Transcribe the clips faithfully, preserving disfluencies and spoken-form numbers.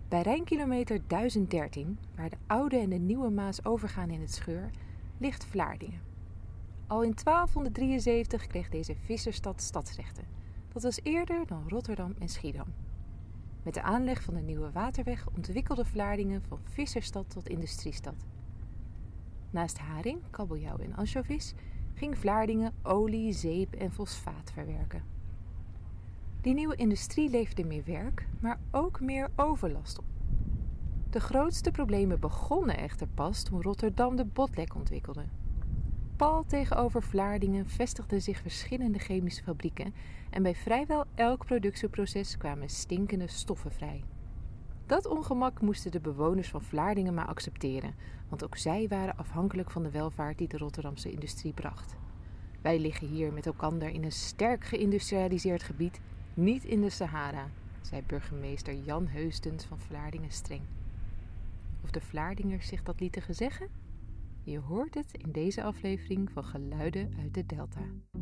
Bij Rijnkilometer duizend dertien, waar de oude en de nieuwe Maas overgaan in het Scheur, ligt Vlaardingen. Al in twaalfhonderddrieënzeventig kreeg deze vissersstad stadsrechten. Dat was eerder dan Rotterdam en Schiedam. Met de aanleg van de nieuwe waterweg ontwikkelde Vlaardingen van vissersstad tot industriestad. Naast haring, kabeljauw en ansjovis ging Vlaardingen olie, zeep en fosfaat verwerken. Die nieuwe industrie leverde meer werk, maar ook meer overlast op. De grootste problemen begonnen echter pas toen Rotterdam de Botlek ontwikkelde. Pal tegenover Vlaardingen vestigden zich verschillende chemische fabrieken en bij vrijwel elk productieproces kwamen stinkende stoffen vrij. Dat ongemak moesten de bewoners van Vlaardingen maar accepteren, want ook zij waren afhankelijk van de welvaart die de Rotterdamse industrie bracht. Wij liggen hier met elkander in een sterk geïndustrialiseerd gebied, niet in de Sahara, zei burgemeester Jan Heusdens van Vlaardingen streng. Of de Vlaardingers zich dat lieten gezeggen? Je hoort het in deze aflevering van Geluiden uit de Delta.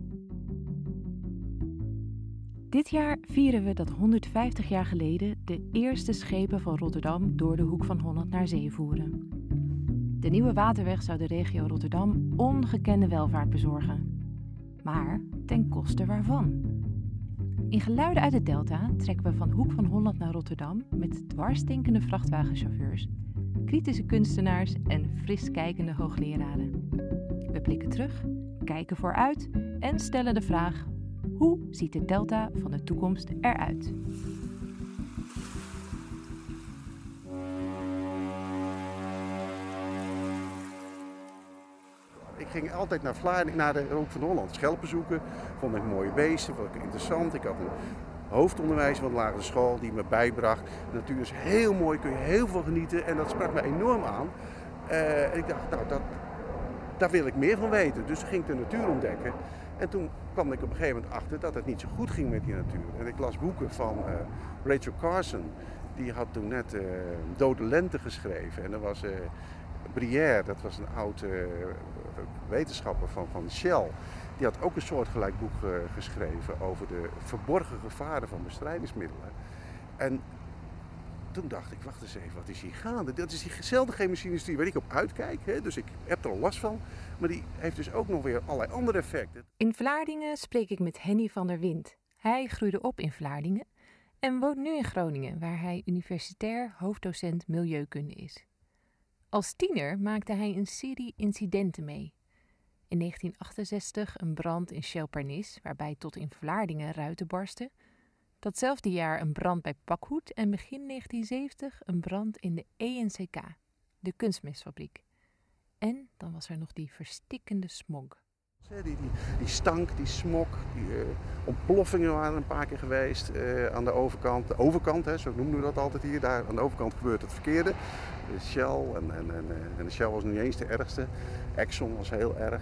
Dit jaar vieren we dat honderdvijftig jaar geleden de eerste schepen van Rotterdam door de Hoek van Holland naar zee voeren. De nieuwe waterweg zou de regio Rotterdam ongekende welvaart bezorgen. Maar ten koste waarvan? In Geluiden uit de Delta trekken we van Hoek van Holland naar Rotterdam met dwarsdenkende vrachtwagenchauffeurs, kritische kunstenaars en fris kijkende hoogleraren. We blikken terug, kijken vooruit en stellen de vraag: hoe ziet de Delta van de toekomst eruit? Ik ging altijd naar Vlaardingen, naar de Hoek van Holland, schelpen zoeken. Vond ik mooie beesten, vond ik interessant. Ik had een hoofdonderwijs van de lagere school die me bijbracht. De natuur is heel mooi, kun je heel veel genieten en dat sprak me enorm aan. Uh, en ik dacht, nou, dat, daar wil ik meer van weten. Dus ging ik de natuur ontdekken. En toen kwam ik op een gegeven moment achter dat het niet zo goed ging met die natuur. En ik las boeken van uh, Rachel Carson. Die had toen net uh, Dode Lente geschreven. En er was uh, Brière, dat was een oud uh, wetenschapper van, van Shell. Die had ook een soortgelijk boek uh, geschreven over de verborgen gevaren van bestrijdingsmiddelen. En toen dacht ik, wacht eens even, wat is hier gaande? Dat is diezelfde chemische industrie waar ik op uitkijk. Hè? Dus ik heb er al last van. Maar die heeft dus ook nog weer allerlei andere effecten. In Vlaardingen spreek ik met Henny van der Wind. Hij groeide op in Vlaardingen en woont nu in Groningen, waar hij universitair hoofddocent milieukunde is. Als tiener maakte hij een serie incidenten mee. In negentien achtenzestig een brand in Shell Pernis, waarbij tot in Vlaardingen ruiten barsten. Datzelfde jaar een brand bij Pakhoed en begin negentien zeventig een brand in de E N C K, de kunstmestfabriek. En dan was er nog die verstikkende smog. Die, die, die stank, die smog, die uh, ontploffingen waren een paar keer geweest uh, aan de overkant. De overkant, hè, zo noemen we dat altijd hier. Daar aan de overkant gebeurt het verkeerde. De Shell en, en, en, en de Shell was niet eens de ergste. Exxon was heel erg.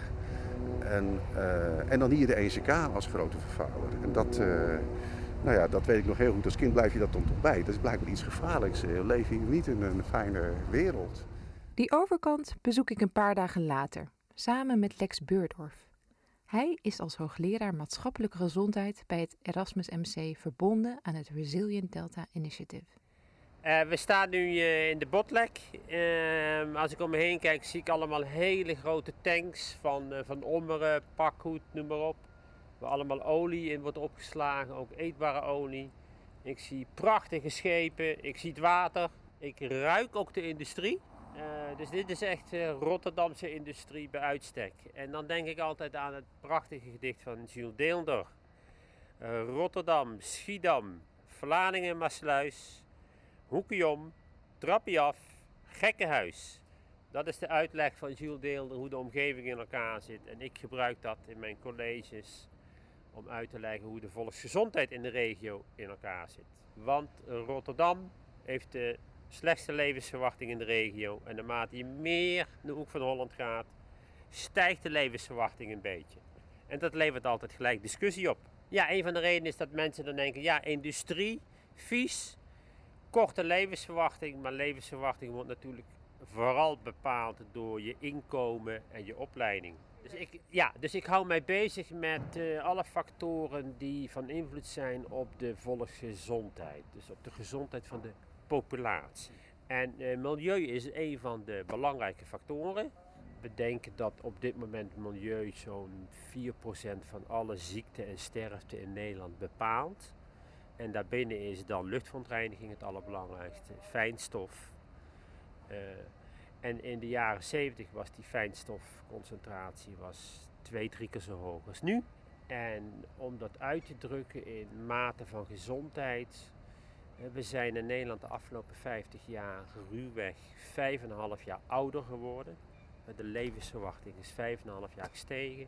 En, uh, en dan hier de E N C K als grote vervuiler. En dat, uh, nou ja, dat weet ik nog heel goed. Als kind blijf je dat dan toch bij. Dat is blijkbaar iets gevaarlijks. Je leeft hier niet in een fijne wereld. Die overkant bezoek ik een paar dagen later, samen met Lex Beurdorf. Hij is als hoogleraar maatschappelijke gezondheid bij het Erasmus M C verbonden aan het Resilient Delta Initiative. Uh, we staan nu uh, in de Botlek. Uh, als ik om me heen kijk zie ik allemaal hele grote tanks van, uh, van Ommeren, Pakhoed, noem maar op. Waar allemaal olie in wordt opgeslagen, ook eetbare olie. Ik zie prachtige schepen, ik zie het water. Ik ruik ook de industrie. Uh, dus dit is echt uh, Rotterdamse industrie bij uitstek. En dan denk ik altijd aan het prachtige gedicht van Jules Deelder. Uh, Rotterdam, Schiedam, Vlaardingen, Maassluis, hoekje om, trapje af, gekkenhuis. Dat is de uitleg van Jules Deelder hoe de omgeving in elkaar zit. En ik gebruik dat in mijn colleges om uit te leggen hoe de volksgezondheid in de regio in elkaar zit. Want Rotterdam heeft de slechtste levensverwachting in de regio. En naarmate je meer de Hoek van Holland gaat, stijgt de levensverwachting een beetje. En dat levert altijd gelijk discussie op. Ja, een van de redenen is dat mensen dan denken, ja, industrie, vies, korte levensverwachting. Maar levensverwachting wordt natuurlijk vooral bepaald door je inkomen en je opleiding. Dus ik, ja, dus ik hou mij bezig met uh, alle factoren die van invloed zijn op de volksgezondheid. Dus op de gezondheid van de populatie. En uh, milieu is een van de belangrijke factoren. We denken dat op dit moment milieu zo'n vier procent van alle ziekte en sterfte in Nederland bepaalt. En daarbinnen is dan luchtverontreiniging het allerbelangrijkste, fijnstof. Uh, en in de jaren zeventig was die fijnstofconcentratie was twee, drie keer zo hoog als nu. En om dat uit te drukken in mate van gezondheid. We zijn in Nederland de afgelopen vijftig jaar ruwweg vijf komma vijf jaar ouder geworden. De levensverwachting is vijf komma vijf jaar gestegen.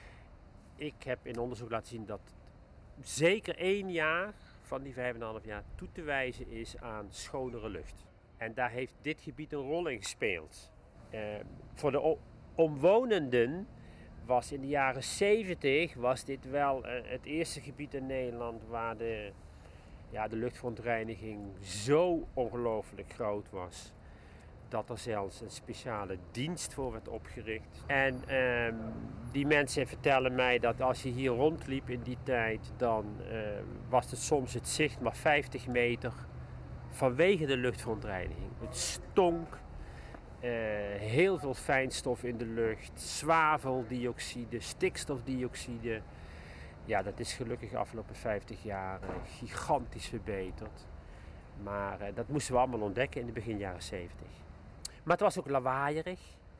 Ik heb in onderzoek laten zien dat zeker één jaar van die vijf komma vijf jaar toe te wijzen is aan schonere lucht. En daar heeft dit gebied een rol in gespeeld. Uh, voor de o- omwonenden was in de jaren zeventig was dit wel uh, het eerste gebied in Nederland waar de, ja, de luchtverontreiniging zo ongelooflijk groot was. Dat er zelfs een speciale dienst voor werd opgericht. En uh, die mensen vertellen mij dat als je hier rondliep in die tijd, dan uh, was het soms het zicht maar vijftig meter vanwege de luchtverontreiniging. Het stonk, uh, heel veel fijnstof in de lucht, zwaveldioxide, stikstofdioxide. Ja, dat is gelukkig de afgelopen vijftig jaar uh, gigantisch verbeterd. Maar uh, dat moesten we allemaal ontdekken in de begin jaren zeventig. Maar het was ook lawaaierig,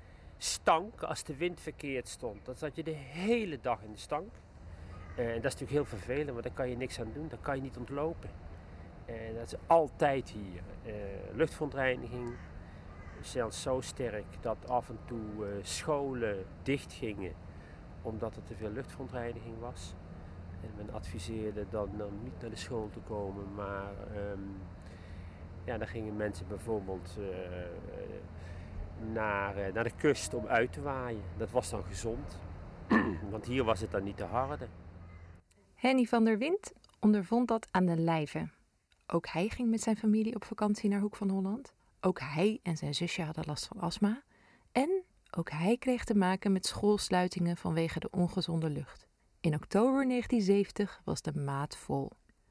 stank als de wind verkeerd stond. Dan zat je de hele dag in de stank. Uh, en dat is natuurlijk heel vervelend, want daar kan je niks aan doen, daar kan je niet ontlopen. En dat is altijd hier. Uh, luchtverontreiniging, zelfs zo sterk dat af en toe uh, scholen dichtgingen omdat er te veel luchtverontreiniging was. En men adviseerde dan, dan niet naar de school te komen, maar um, ja, dan gingen mensen bijvoorbeeld uh, naar, uh, naar de kust om uit te waaien. Dat was dan gezond, want hier was het dan niet te harde. Henny van der Wind ondervond dat aan de lijve. Ook hij ging met zijn familie op vakantie naar Hoek van Holland. Ook hij en zijn zusje hadden last van astma. En ook hij kreeg te maken met schoolsluitingen vanwege de ongezonde lucht. In oktober negentien zeventig was de maat vol.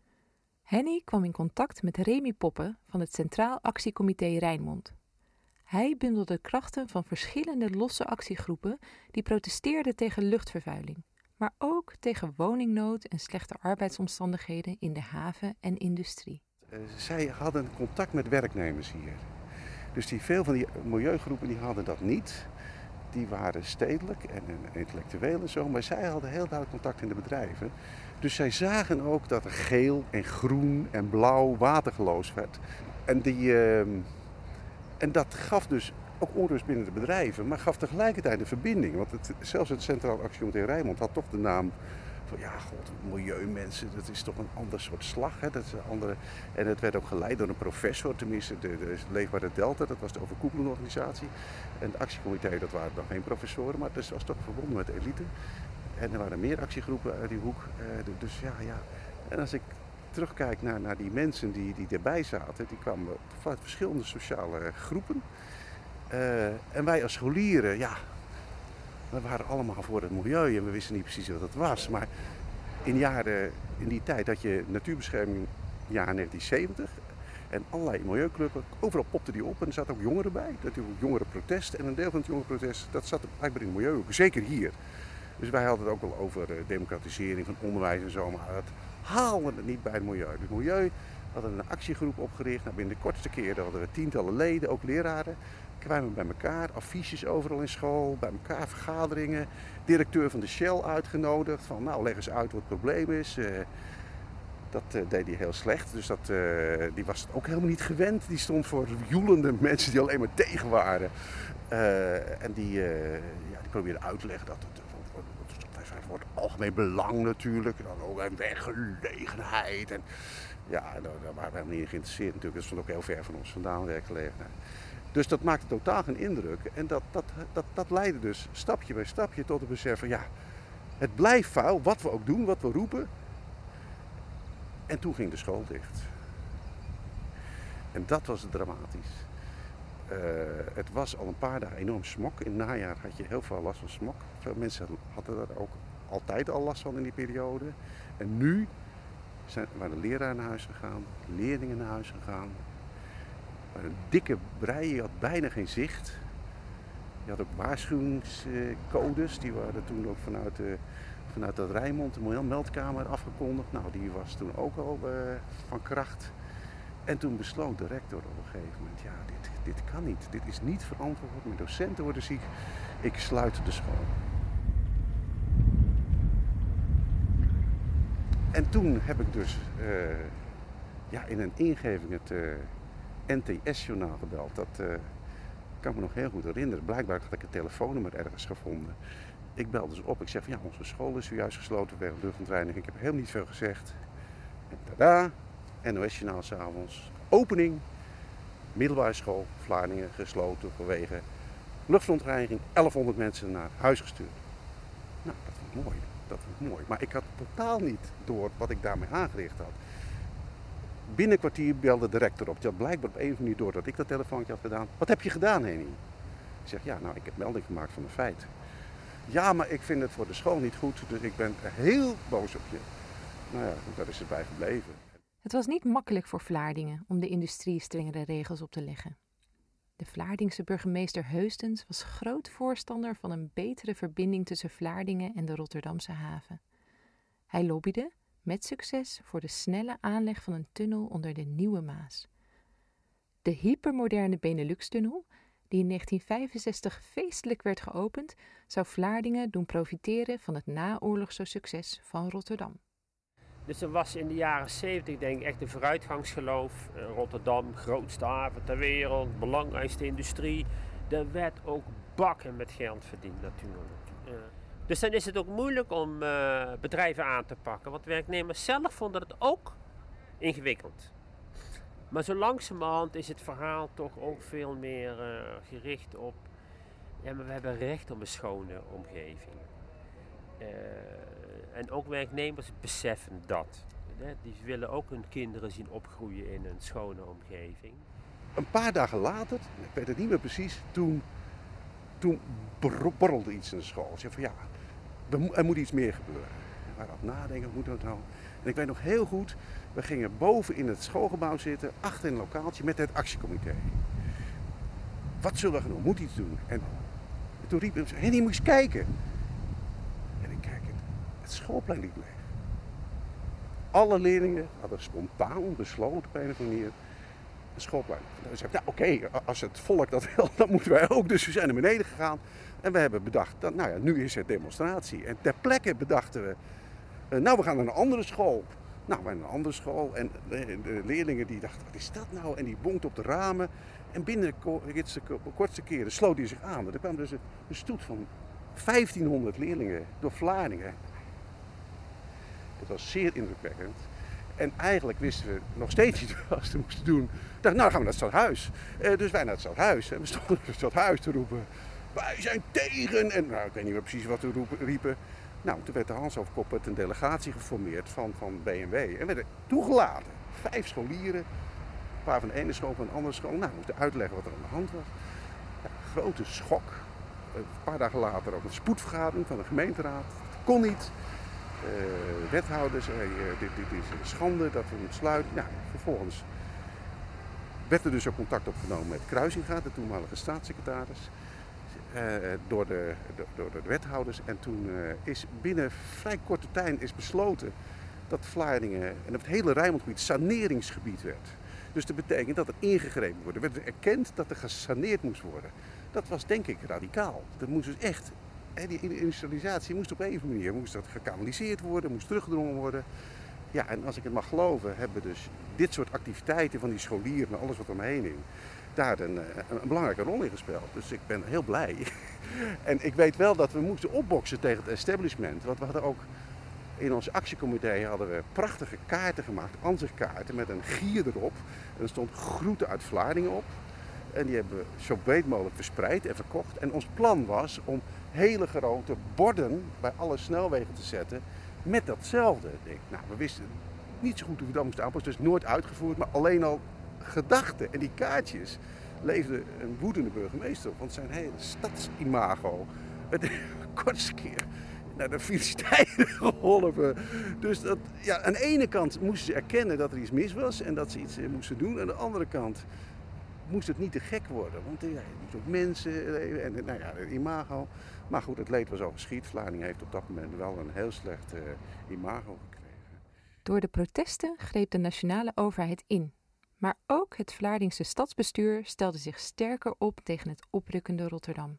Henny kwam in contact met Remy Poppen van het Centraal Actiecomité Rijnmond. Hij bundelde krachten van verschillende losse actiegroepen die protesteerden tegen luchtvervuiling, maar ook tegen woningnood en slechte arbeidsomstandigheden in de haven en industrie. Uh, zij hadden contact met werknemers hier. Dus die, veel van die milieugroepen die hadden dat niet. Die waren stedelijk en, en intellectueel en zo, maar zij hadden heel duidelijk contact in de bedrijven. Dus zij zagen ook dat er geel en groen en blauw water geloosd werd. En, die, uh, en dat gaf dus ook onrust binnen de bedrijven, maar gaf tegelijkertijd een verbinding. Want het, zelfs het Centraal Actiecomité Rijnmond had toch de naam van ja, god, milieumensen, dat is toch een ander soort slag. Hè? Dat is een andere... En het werd ook geleid door een professor, tenminste de, de Leefbare Delta, dat was de overkoepelende organisatie. En het actiecomité, dat waren dan geen professoren, maar het was toch verbonden met de elite. En er waren meer actiegroepen uit die hoek. Uh, dus ja, ja. En als ik terugkijk naar, naar die mensen die, die erbij zaten, die kwamen uit verschillende sociale groepen. Uh, en wij als scholieren, ja, we waren allemaal voor het milieu en we wisten niet precies wat het was. Maar in, jaren, in die tijd had je natuurbescherming, jaar negentien zeventig. En allerlei milieuclubben, overal popte die op en er zaten ook jongeren bij. Natuurlijk jongerenprotest en een deel van het jongerenprotest, dat zat blijkbaar in het milieu, zeker hier. Dus wij hadden het ook wel over democratisering van onderwijs en zo, maar dat haalde het niet bij het milieu. Het milieu hadden een actiegroep opgericht, nou, binnen de kortste keren hadden we tientallen leden, ook leraren. Kwamen bij elkaar, affiches overal in school, bij elkaar vergaderingen. Directeur van de Shell uitgenodigd, van nou leg eens uit wat het probleem is. Uh, dat uh, deed hij heel slecht, dus dat, uh, die was het ook helemaal niet gewend. Die stond voor joelende mensen die alleen maar tegen waren. Uh, en die, uh, ja, die probeerde uit te leggen dat het voor het algemeen belang natuurlijk. En dan ook een werkgelegenheid. En, ja, daar, daar waren we helemaal niet in geïnteresseerd natuurlijk. Dat stond ook heel ver van ons vandaan, werkgelegenheid. Dus dat maakte totaal geen indruk. En dat, dat, dat, dat leidde dus stapje bij stapje tot het besef van ja, het blijft vuil, wat we ook doen, wat we roepen. En toen ging de school dicht. En dat was dramatisch. Uh, het was al een paar dagen enorm smok. In het najaar had je heel veel last van smok. Veel mensen hadden er ook altijd al last van in die periode. En nu zijn, waren leraren naar huis gegaan, leerlingen naar huis gegaan. Maar een dikke brei, je had bijna geen zicht. Je had ook waarschuwingscodes, die waren toen ook vanuit, de, vanuit dat Rijnmond, de meldkamer, afgekondigd. Nou, die was toen ook al uh, van kracht. En toen besloot de rector op een gegeven moment, ja, dit, dit kan niet. Dit is niet verantwoord. Mijn docenten worden ziek. Ik sluit de school. En toen heb ik dus uh, ja, in een ingeving het uh, N T S-journaal gebeld. Dat uh, kan ik me nog heel goed herinneren. Blijkbaar had ik een telefoonnummer ergens gevonden. Ik belde dus op. Ik zeg van ja, onze school is zojuist gesloten wegens luchtverontreiniging. Ik heb heel niet veel gezegd. En tada, N O S-journaal 's avonds. Opening, middelbare school, Vlaardingen, gesloten vanwege luchtverontreiniging. elfhonderd mensen naar huis gestuurd. Nou, dat vond ik mooi. Dat vond ik mooi. Maar ik had totaal niet door wat ik daarmee aangericht had. Binnen een kwartier belde de rector op. Die had blijkbaar op een of andere manier door dat ik dat telefoontje had gedaan. Wat heb je gedaan, Henny? Ik zeg, ja, nou, ik heb melding gemaakt van een feit. Ja, maar ik vind het voor de school niet goed, dus ik ben heel boos op je. Nou ja, daar is het bij gebleven. Het was niet makkelijk voor Vlaardingen om de industrie strengere regels op te leggen. De Vlaardingse burgemeester Heustens was groot voorstander van een betere verbinding tussen Vlaardingen en de Rotterdamse haven. Hij lobbyde, met succes, voor de snelle aanleg van een tunnel onder de Nieuwe Maas. De hypermoderne Benelux-tunnel, die in negentien vijfenzestig feestelijk werd geopend, zou Vlaardingen doen profiteren van het naoorlogse succes van Rotterdam. Dus er was in de jaren zeventig denk ik echt een vooruitgangsgeloof. Rotterdam, grootste haven ter wereld, belangrijkste industrie. Er werd ook bakken met geld verdiend natuurlijk. Uh, dus dan is het ook moeilijk om uh, bedrijven aan te pakken. Want werknemers zelf vonden het ook ingewikkeld. Maar zo langzamerhand is het verhaal toch ook veel meer uh, gericht op... Ja, maar we hebben recht op een schone omgeving. Uh, en ook werknemers beseffen dat. Hè? Die willen ook hun kinderen zien opgroeien in een schone omgeving. Een paar dagen later, ik weet het niet meer precies, toen, toen borrelde iets in de school. Ze van ja, er moet iets meer gebeuren. We waren aan het nadenken, hoe moet dat nou? En ik weet nog heel goed, we gingen boven in het schoolgebouw zitten, achter in een lokaaltje met het actiecomité. Wat zullen we gaan doen? Moet iets doen. En toen riep hij, Henny, moet je eens kijken. En ik kijk, het, het schoolplein liep leeg. Alle leerlingen hadden spontaan besloten op een of andere manier een schoolplein. Dan zei ik, nou oké, okay, als het volk dat wil, dan moeten wij ook. Dus we zijn naar beneden gegaan en we hebben bedacht, dat, nou ja, nu is het demonstratie. En ter plekke bedachten we, uh, nou we gaan naar een andere school. Nou, wij naar een andere school en de, de leerlingen die dachten, wat is dat nou? En die bonkt op de ramen. En binnen de kortste keren sloot hij zich aan. Er kwam dus een, een stoet van vijftienhonderd leerlingen door Vlaardingen. Het was zeer indrukwekkend. En eigenlijk wisten we nog steeds niet wat we moesten doen. We dachten, nou dan gaan we naar het stadhuis. Uh, dus wij naar het stadhuis. En we stonden op het stadhuis te roepen, wij zijn tegen. En nou, ik weet niet meer precies wat we roepen, riepen. Nou, toen werd de Hans over kop een delegatie geformeerd van, van B M W. En werden toegelaten. Vijf scholieren. Een paar van de ene school, van de andere school. Nou, we moesten uitleggen wat er aan de hand was. Ja, grote schok. Een paar dagen later ook een spoedvergadering van de gemeenteraad. Dat kon niet. Uh, wethouders, uh, dit, dit is een schande dat we moeten sluiten. Nou, vervolgens werd er dus ook contact opgenomen met Kruisinga, de toenmalige staatssecretaris. Uh, door, de, door de wethouders. En toen uh, is binnen vrij korte tijd is besloten dat Vlaardingen en het hele Rijnmondgebied saneringsgebied werd. Dus dat betekent dat er ingegrepen wordt. Er werd dus erkend dat er gesaneerd moest worden. Dat was denk ik radicaal. Dat moest dus echt, hè, die industrialisatie moest op een of andere manier moest dat gekanaliseerd worden, moest teruggedrongen worden. Ja, en als ik het mag geloven, hebben dus dit soort activiteiten van die scholieren en alles wat omheen hing, daar een, een, een belangrijke rol in gespeeld. Dus ik ben heel blij. En ik weet wel dat we moesten opboksen tegen het establishment. Want we hadden ook in ons actiecomité hadden we prachtige kaarten gemaakt, ansichtkaarten met een gier erop. En er stond groeten uit Vlaardingen op. En die hebben we zo breed mogelijk verspreid en verkocht. En ons plan was om hele grote borden bij alle snelwegen te zetten met datzelfde. Nou, we wisten niet zo goed hoe we dat moesten aanpassen. Dus nooit uitgevoerd, maar alleen al gedachten. En die kaartjes leefde een woedende burgemeester op. Want zijn hele stadsimago, het kortste keer naar de Filistijnen geholpen. Dus dat, ja, aan de ene kant moesten ze erkennen dat er iets mis was en dat ze iets moesten doen. Aan de andere kant moest het niet te gek worden. Want ja, je moest ook mensen en nou ja, het imago. Maar goed, het leed was al geschied. Vlaardingen heeft op dat moment wel een heel slecht uh, imago gekregen. Door de protesten greep de nationale overheid in. Maar ook het Vlaardingse stadsbestuur stelde zich sterker op tegen het oprukkende Rotterdam.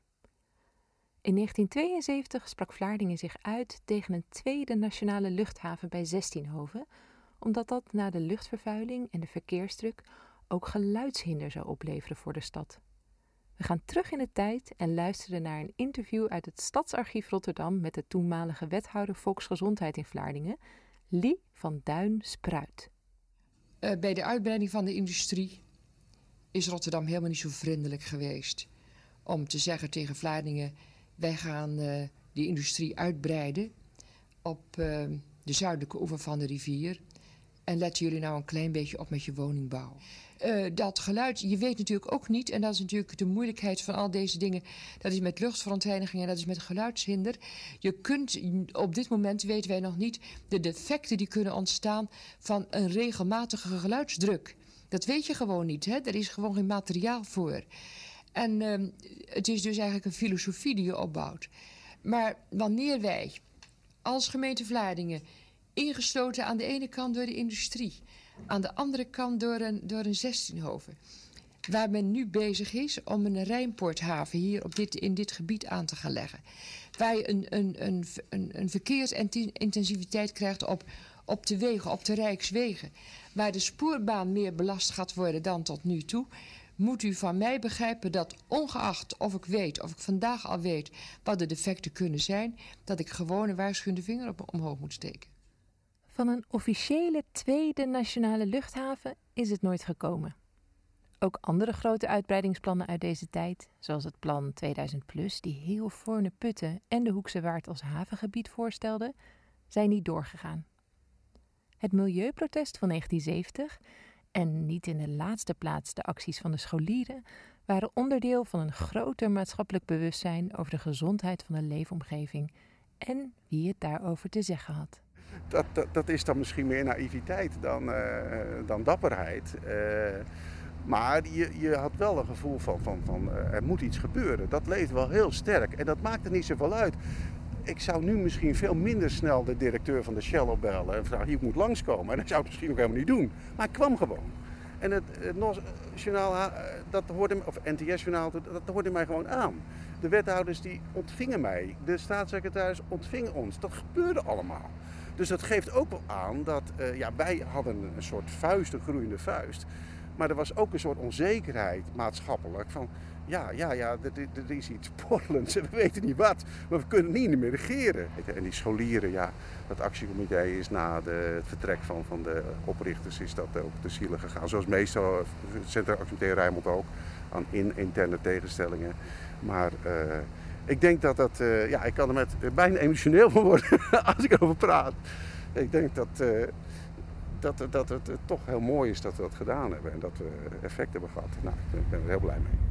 In negentien tweeënzeventig sprak Vlaardingen zich uit tegen een tweede nationale luchthaven bij Zestienhoven, omdat dat na de luchtvervuiling en de verkeersdruk ook geluidshinder zou opleveren voor de stad. We gaan terug in de tijd en luisteren naar een interview uit het Stadsarchief Rotterdam met de toenmalige wethouder Volksgezondheid in Vlaardingen, Lie van Duin-Spruit. Uh, bij de uitbreiding van de industrie is Rotterdam helemaal niet zo vriendelijk geweest om te zeggen tegen Vlaardingen: wij gaan uh, die industrie uitbreiden op uh, de zuidelijke oever van de rivier. En letten jullie nou een klein beetje op met je woningbouw. Uh, dat geluid, je weet natuurlijk ook niet, en dat is natuurlijk de moeilijkheid van al deze dingen, dat is met luchtverontreiniging en dat is met geluidshinder. Je kunt, op dit moment weten wij nog niet de defecten die kunnen ontstaan van een regelmatige geluidsdruk. Dat weet je gewoon niet, hè? Er is gewoon geen materiaal voor. En uh, het is dus eigenlijk een filosofie die je opbouwt. Maar wanneer wij als gemeente Vlaardingen, ingesloten aan de ene kant door de industrie, aan de andere kant door een, door een Zestienhoven, waar men nu bezig is om een Rijnpoorthaven hier op dit, in dit gebied aan te gaan leggen. Waar je een, een, een, een, een verkeersintensiviteit krijgt op, op de wegen, op de Rijkswegen, waar de spoorbaan meer belast gaat worden dan tot nu toe, moet u van mij begrijpen dat ongeacht of ik weet, of ik vandaag al weet wat de defecten kunnen zijn, dat ik gewoon een waarschuwende vinger op, omhoog moet steken. Van een officiële tweede nationale luchthaven is het nooit gekomen. Ook andere grote uitbreidingsplannen uit deze tijd, zoals het plan tweeduizend plus, die heel Voorne-Putten en de Hoekse Waard als havengebied voorstelde, zijn niet doorgegaan. Het milieuprotest van negentien zeventig en niet in de laatste plaats de acties van de scholieren waren onderdeel van een groter maatschappelijk bewustzijn over de gezondheid van de leefomgeving en wie het daarover te zeggen had. Dat, dat, dat is dan misschien meer naïviteit dan, uh, dan dapperheid. Uh, maar je, je had wel een gevoel van, van, van uh, er moet iets gebeuren. Dat leeft wel heel sterk en dat maakt er niet zoveel uit. Ik zou nu misschien veel minder snel de directeur van de Shell opbellen en vragen: je moet langskomen. En dat zou ik misschien ook helemaal niet doen. Maar ik kwam gewoon. En het, het N O S-journaal, dat hoorde, of N T S-journaal, dat hoorde mij gewoon aan. De wethouders die ontvingen mij. De staatssecretaris ontving ons. Dat gebeurde allemaal. Dus dat geeft ook wel aan dat uh, ja, wij hadden een soort vuist, een groeiende vuist. Maar er was ook een soort onzekerheid maatschappelijk van ja, ja, ja, er, er is iets borrelends en we weten niet wat. Maar we kunnen het niet meer regeren. En die scholieren, ja, dat actiecomité is na de, het vertrek van, van de oprichters is dat ook te zielen gegaan. Zoals meestal het Centraal Actiecomité Rijnmond ook, aan in, interne tegenstellingen. Maar uh, ik denk dat dat, uh, ja, ik kan er met bijna emotioneel van worden als ik erover praat. Ik denk dat, uh, dat, dat het uh, toch heel mooi is dat we dat gedaan hebben en dat we effect hebben gehad. Nou, ik ben er heel blij mee.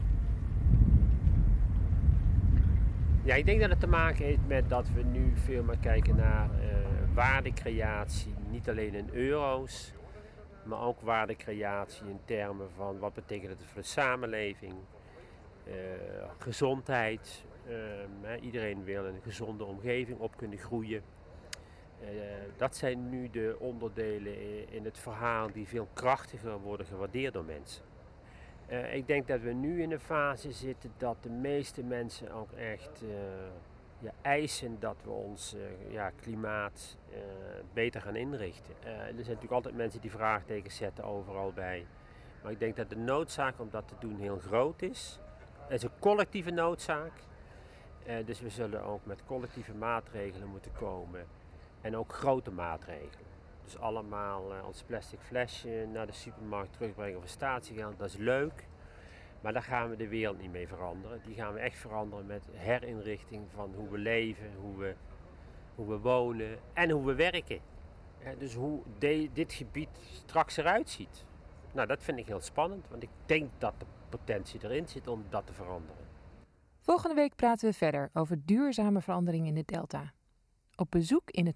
Ja, ik denk dat het te maken heeft met dat we nu veel meer kijken naar uh, waardecreatie. Niet alleen in euro's, maar ook waardecreatie in termen van wat betekent het voor de samenleving. Uh, gezondheid. Uh, hè, iedereen wil in een gezonde omgeving op kunnen groeien. Uh, dat zijn nu de onderdelen in het verhaal die veel krachtiger worden gewaardeerd door mensen. Uh, ik denk dat we nu in een fase zitten dat de meeste mensen ook echt uh, ja, eisen dat we ons uh, ja, klimaat uh, beter gaan inrichten. Uh, er zijn natuurlijk altijd mensen die vraagtekens zetten overal bij. Maar ik denk dat de noodzaak om dat te doen heel groot is. Het is een collectieve noodzaak. Uh, dus we zullen ook met collectieve maatregelen moeten komen. En ook grote maatregelen. Dus allemaal uh, ons plastic flesje naar de supermarkt terugbrengen of een statiegeld, dat is leuk. Maar daar gaan we de wereld niet mee veranderen. Die gaan we echt veranderen met herinrichting van hoe we leven, hoe we, hoe we wonen en hoe we werken. Uh, dus hoe de, dit gebied straks eruit ziet. Nou, dat vind ik heel spannend, want ik denk dat de potentie erin zit om dat te veranderen. Volgende week praten we verder over duurzame verandering in de delta. Op bezoek in het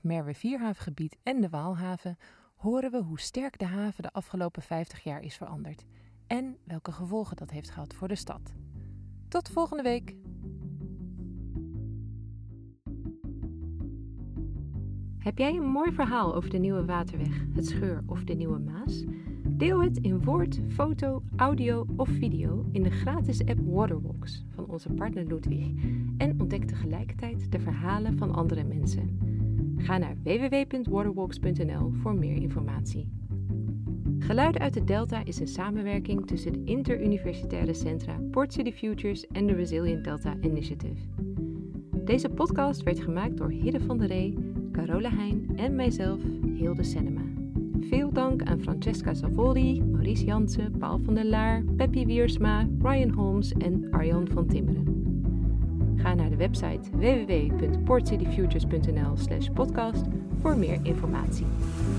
Merwe-Vierhavengebied en de Waalhaven horen we hoe sterk de haven de afgelopen vijftig jaar is veranderd en welke gevolgen dat heeft gehad voor de stad. Tot volgende week! Heb jij een mooi verhaal over de Nieuwe Waterweg, het Scheur of de Nieuwe Maas? Deel het in woord, foto, audio of video in de gratis app Waterwalks van onze partner Ludwig en ontdek tegelijkertijd de verhalen van andere mensen. Ga naar w w w punt waterwalks punt n l voor meer informatie. Geluiden uit de Delta is een samenwerking tussen de interuniversitaire centra Port City Futures en de Resilient Delta Initiative. Deze podcast werd gemaakt door Hidde van der Ree, Carola Heijn en mijzelf, Hilde Sennema. Veel dank aan Francesca Savoldi, Maurice Jansen, Paul van der Laar, Peppy Wiersma, Ryan Holmes en Arjan van Timmeren. Ga naar de website w w w punt port city futures punt n l slash podcast voor meer informatie.